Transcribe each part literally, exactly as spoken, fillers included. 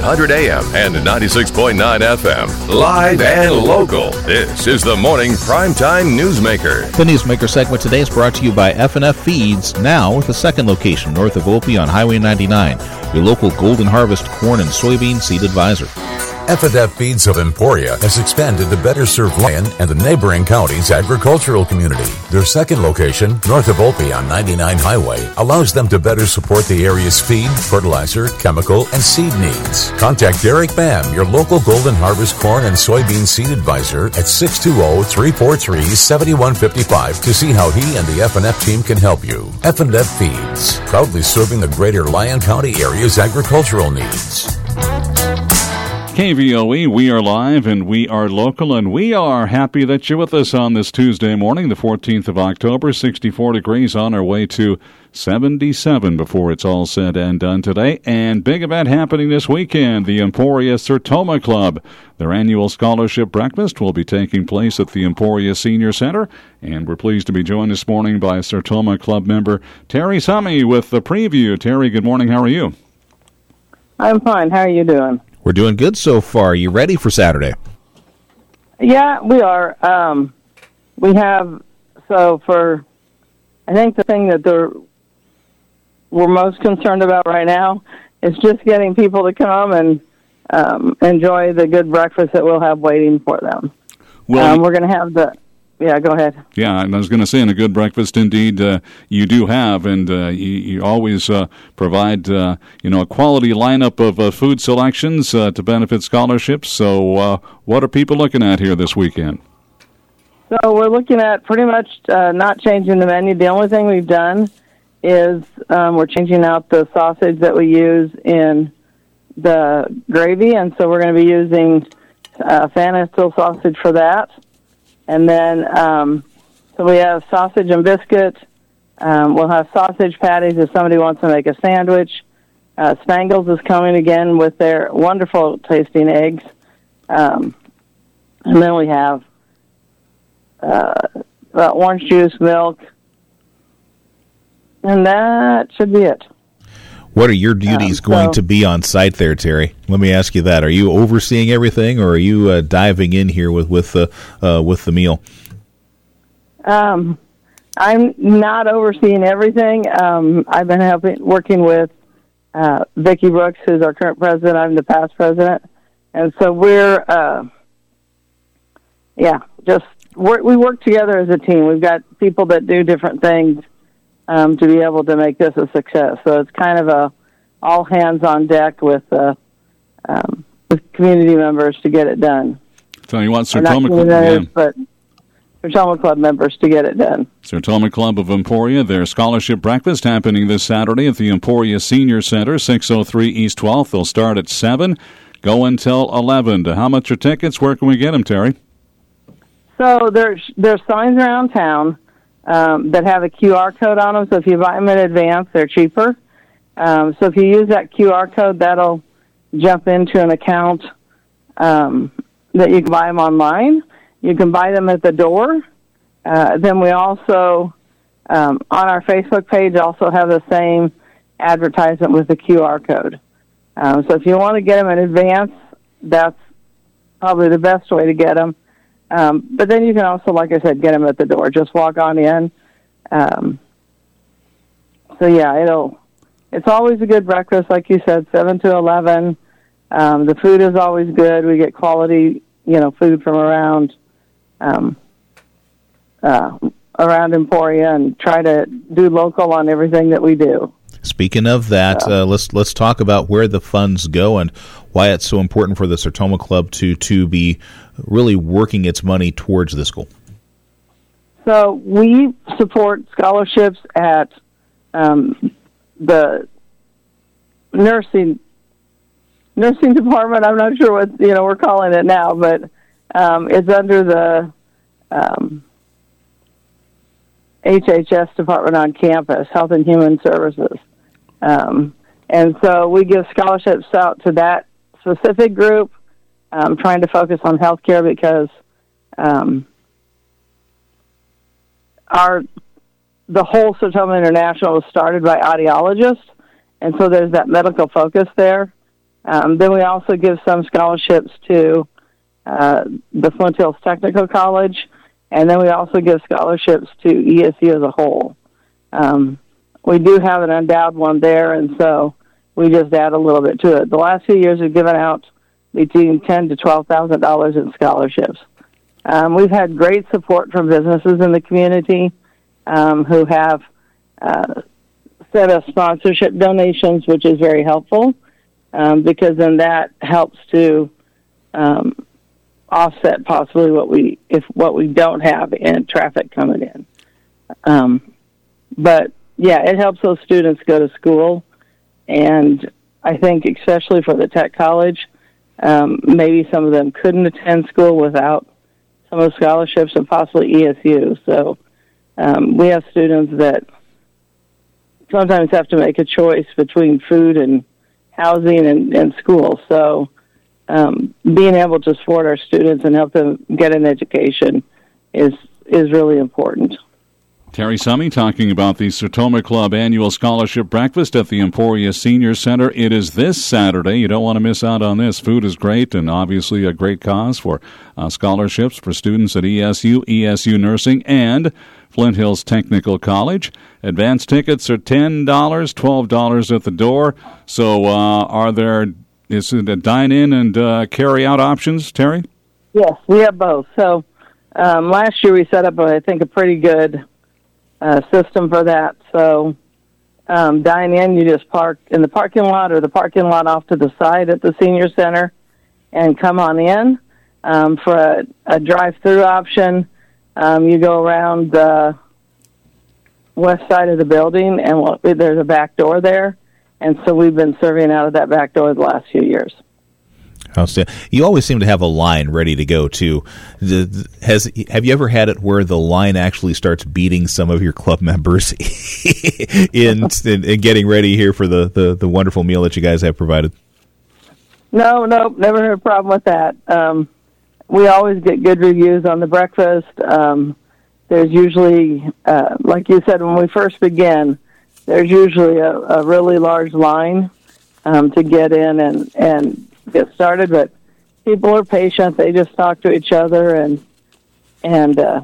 hundred A M and ninety-six point nine F M. Live and local. This is the Morning Primetime Newsmaker. The Newsmaker segment today is brought to you by F and F Feeds, now with a second location north of Opie on Highway ninety-nine. Your local Golden Harvest corn and soybean seed advisor. F and F Feeds of Emporia has expanded to better serve Lyon and the neighboring county's agricultural community. Their second location, north of Opie on ninety-nine Highway, allows them to better support the area's feed, fertilizer, chemical, and seed needs. Contact Derek Bam, your local Golden Harvest corn and soybean seed advisor at six two zero, three four three, seven one five five to see how he and the F and F team can help you. F and F Feeds, proudly serving the greater Lyon County area's agricultural needs. K V O E, we are live and we are local, and we are happy that you're with us on this Tuesday morning, the fourteenth of October, sixty-four degrees, on our way to seventy-seven before it's all said and done today. And big event happening this weekend, the Emporia Sertoma Club. Their annual scholarship breakfast will be taking place at the Emporia Senior Center, and we're pleased to be joined this morning by Sertoma Club member Terry Summy with the preview. Terry, good morning. How are you? I'm fine. How are you doing? We're doing good so far. Are you ready for Saturday? Yeah, we are. Um, we have, so for, I think the thing that they're, we're most concerned about right now is just getting people to come and um, enjoy the good breakfast that we'll have waiting for them. Well, um, we're going to have the, yeah, go ahead. Yeah, and I was going to say, and a good breakfast indeed uh, you do have, and uh, you, you always uh, provide, uh, you know, a quality lineup of uh, food selections uh, to benefit scholarships. So uh, what are people looking at here this weekend? So we're looking at pretty much uh, not changing the menu. The only thing we've done is um, we're changing out the sausage that we use in the gravy, and so we're going to be using uh, Fanistil sausage for that. And then, um, so we have sausage and biscuit. Um, we'll have sausage patties if somebody wants to make a sandwich. Uh, Spangles is coming again with their wonderful tasting eggs. Um, and then we have uh, uh, orange juice, milk. And that should be it. What are your duties um, so, going to be on site there, Terry? Let me ask you that. Are you overseeing everything, or are you uh, diving in here with with the uh, with the meal? Um, I'm not overseeing everything. Um, I've been helping, working with uh, Vicki Brooks, who's our current president. I'm the past president, and so we're, uh, yeah, just we're, we work together as a team. We've got people that do different things Um, to be able to make this a success. So it's kind of a all hands on deck with uh, um, with community members to get it done. So you want Sertoma Club, yeah. but Sertoma Club members to get it done. Sertoma Club of Emporia, their scholarship breakfast happening this Saturday at the Emporia Senior Center, six oh three East twelfth. They'll start at seven, go until eleven. How much are tickets? Where can we get them, Terry? So there's there's signs around town Um, that have a Q R code on them. So if you buy them in advance, they're cheaper. Um, so if you use that Q R code, that'll jump into an account um, that you can buy them online. You can buy them at the door. Uh, then we also, um, on our Facebook page, also have the same advertisement with the Q R code. Um, so if you want to get them in advance, that's probably the best way to get them. Um, but then you can also, like I said, get them at the door. Just walk on in. Um, so, yeah, it'll, it's always a good breakfast, like you said, seven to eleven. Um, the food is always good. We get quality, you know, food from around um, uh, around Emporia, and try to do local on everything that we do. Speaking of that, so. uh, let's let's talk about where the funds go and why it's so important for the Sertoma Club to to be really working its money towards this goal. So we support scholarships at um, the nursing nursing department. I'm not sure what you know we're calling it now, but um, it's under the um, H H S department on campus, Health and Human Services. Um, and so we give scholarships out to that specific group, um, trying to focus on healthcare because um, our the whole Sertoma International was started by audiologists, and so there's that medical focus there. Um, then we also give some scholarships to uh, the Flint Hills Technical College, and then we also give scholarships to E S U as a whole. Um, we do have an endowed one there, and so we just add a little bit to it. The last few years we've given out between ten to twelve thousand dollars in scholarships. Um, we've had great support from businesses in the community um, who have uh, sent us sponsorship donations, which is very helpful. Um, because then that helps to um, offset possibly what we if what we don't have in traffic coming in. Um, but yeah, it helps those students go to school, and I think especially for the tech college, um, maybe some of them couldn't attend school without some of the scholarships, and possibly E S U. So um, we have students that sometimes have to make a choice between food and housing and, and school. So um, being able to support our students and help them get an education is is really important. Terry Summey talking about the Sertoma Club Annual Scholarship Breakfast at the Emporia Senior Center. It is this Saturday. You don't want to miss out on this. Food is great, and obviously a great cause for uh, scholarships for students at E S U, E S U Nursing, and Flint Hills Technical College. Advance tickets are ten dollars, twelve dollars at the door. So uh, are there, is it a dine-in and uh, carry-out options, Terry? Yes, we have both. So um, last year we set up, I think, a pretty good uh, system for that. So um, dine-in, you just park in the parking lot or the parking lot off to the side at the Senior Center and come on in. Um, for a, a drive-through option, Um, you go around the west side of the building, and we'll, there's a back door there, and so we've been serving out of that back door the last few years. You always seem to have a line ready to go, too. Has have you ever had it where the line actually starts beating some of your club members in, in, in getting ready here for the, the, the wonderful meal that you guys have provided? No, no, never had a problem with that. Um, we always get good reviews on the breakfast. Um, there's usually, uh, like you said, when we first begin, there's usually a, a really large line um, to get in and, and get started, but people are patient. They just talk to each other and, and uh,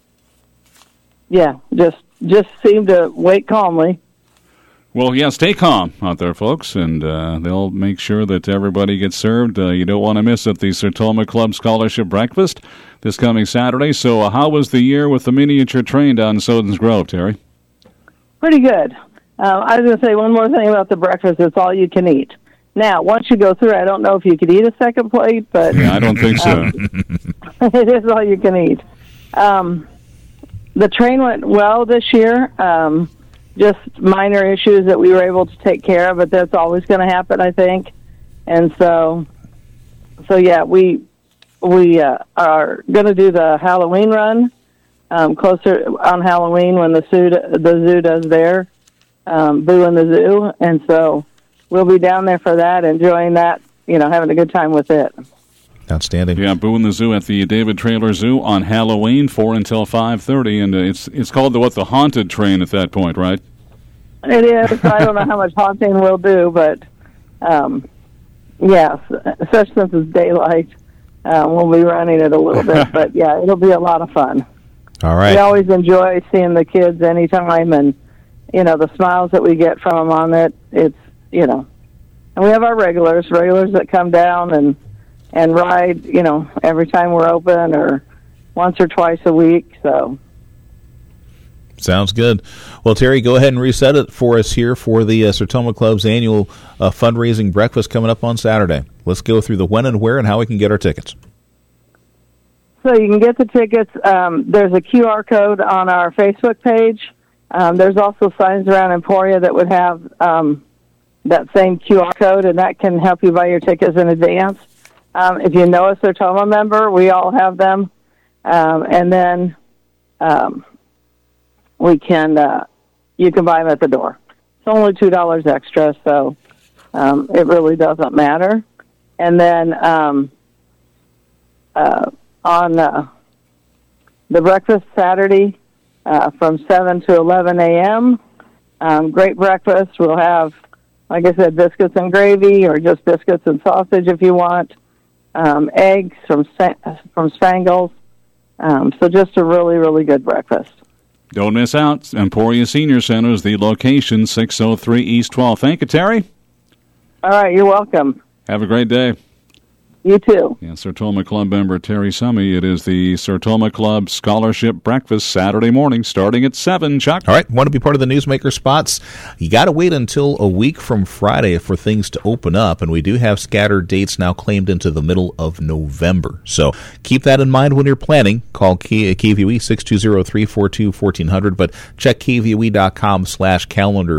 yeah, just just seem to wait calmly. Well, yeah, stay calm out there, folks, and uh, they'll make sure that everybody gets served. Uh, you don't want to miss it, the Sertoma Club Scholarship Breakfast this coming Saturday. So uh, how was the year with the miniature train down in Sodens Grove, Terry? Pretty good. Uh, I was going to say one more thing about the breakfast. It's all you can eat. Now, once you go through, I don't know if you could eat a second plate, but... Yeah, I don't think so. Um, it is all you can eat. Um, the train went well this year. Um Just minor issues that we were able to take care of, but that's always going to happen, I think. And so, so yeah, we we uh, are going to do the Halloween run um, closer on Halloween when the zoo the zoo does their um, Boo in the Zoo, and so we'll be down there for that, enjoying that, you know, having a good time with it. Outstanding. Yeah, Boo in the Zoo at the David Traylor Zoo on Halloween, four until five thirty, and uh, it's it's called the what the haunted train at that point, right? It is. I don't know how much haunting we'll do, but um, yes, especially since it's daylight, uh, we'll be running it a little bit. But yeah, it'll be a lot of fun. All right. We always enjoy seeing the kids anytime, and you know the smiles that we get from them on it. It's you know, and we have our regulars, regulars that come down and. and ride, you know, every time we're open or once or twice a week. So, sounds good. Well, Terry, go ahead and reset it for us here for the uh, Sertoma Club's annual uh, fundraising breakfast coming up on Saturday. Let's go through the when and where and how we can get our tickets. So you can get the tickets. Um, there's a Q R code on our Facebook page. Um, there's also signs around Emporia that would have um, that same Q R code, and that can help you buy your tickets in advance. Um, if you know a Sertoma member, we all have them. Um, and then um, we can, uh, you can buy them at the door. It's only two dollars extra, so um, it really doesn't matter. And then um, uh, on uh, the breakfast Saturday uh, from seven to eleven a.m., um, great breakfast. We'll have like I said, biscuits and gravy, or just biscuits and sausage if you want. Um, eggs from from Spangles. Um, so just a really, really good breakfast. Don't miss out. Emporia Senior Center is the location, six oh three East twelfth. Thank you, Terry. All right, you're welcome. Have a great day. You too. Yeah, Sertoma Club member Terry Summey. It is the Sertoma Club Scholarship Breakfast Saturday morning starting at seven. Chuck? All right, want to be part of the Newsmaker spots? You got to wait until a week from Friday for things to open up, and we do have scattered dates now claimed into the middle of November. So keep that in mind when you're planning. Call K V U E six two zero, three four two, one four zero zero, but check K V U E dot com slash calendar